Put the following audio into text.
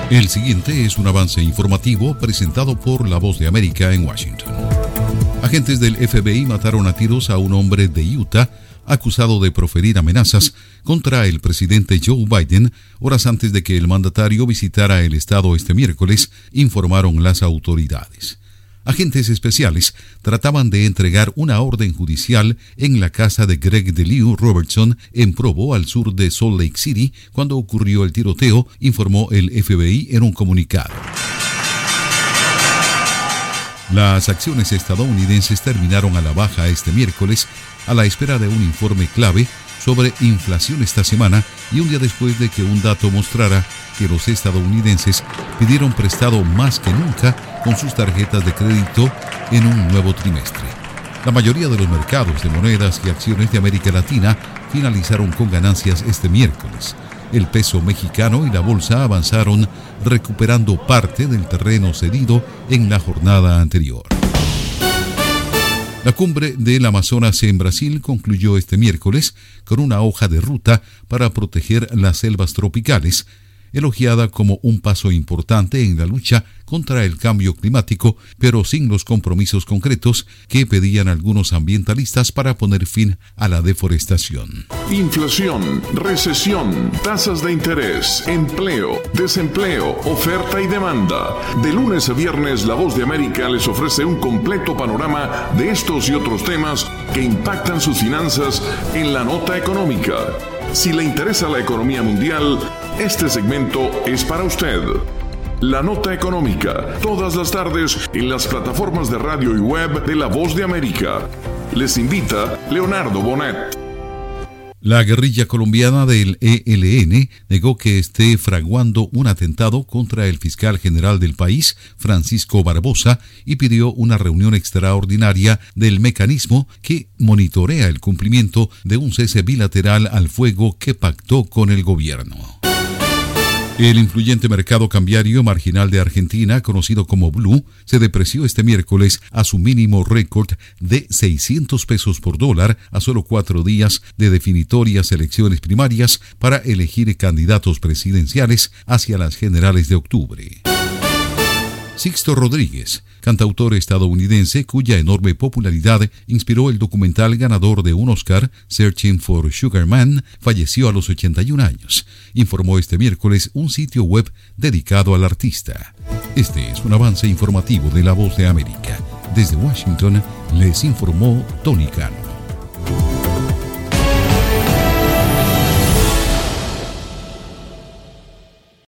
El siguiente es un avance informativo presentado por La Voz de América en Washington. Agentes del FBI mataron a tiros a un hombre de Utah acusado de proferir amenazas contra el presidente Joe Biden horas antes de que el mandatario visitara el estado este miércoles, informaron las autoridades. Agentes especiales trataban de entregar una orden judicial en la casa de Greg DeLew Robertson en Provo, al sur de Salt Lake City, cuando ocurrió el tiroteo, informó el FBI en un comunicado. Las acciones estadounidenses terminaron a la baja este miércoles a la espera de un informe clave sobre inflación esta semana y un día después de que un dato mostrara que los estadounidenses pidieron prestado más que nunca con sus tarjetas de crédito en un nuevo trimestre. La mayoría de los mercados de monedas y acciones de América Latina finalizaron con ganancias este miércoles. El peso mexicano y la bolsa avanzaron, recuperando parte del terreno cedido en la jornada anterior. La cumbre del Amazonas en Brasil concluyó este miércoles con una hoja de ruta para proteger las selvas tropicales, elogiada como un paso importante en la lucha contra el cambio climático, pero sin los compromisos concretos que pedían algunos ambientalistas para poner fin a la deforestación. Inflación, recesión, tasas de interés, empleo, desempleo, oferta y demanda. De lunes a viernes, La Voz de América les ofrece un completo panorama de estos y otros temas que impactan sus finanzas en la nota económica. Si le interesa la economía mundial, este segmento es para usted. La Nota Económica, todas las tardes en las plataformas de radio y web de La Voz de América. Les invita Leonardo Bonet. La guerrilla colombiana del ELN negó que esté fraguando un atentado contra el fiscal general del país, Francisco Barbosa, y pidió una reunión extraordinaria del mecanismo que monitorea el cumplimiento de un cese bilateral al fuego que pactó con el gobierno. El influyente mercado cambiario marginal de Argentina, conocido como Blue, se depreció este miércoles a su mínimo récord de 600 pesos por dólar a solo 4 días de definitorias elecciones primarias para elegir candidatos presidenciales hacia las generales de octubre. Sixto Rodríguez, cantautor estadounidense cuya enorme popularidad inspiró el documental ganador de un Oscar, Searching for Sugar Man, falleció a los 81 años, informó este miércoles un sitio web dedicado al artista. Este es un avance informativo de La Voz de América. Desde Washington les informó Tony Cano.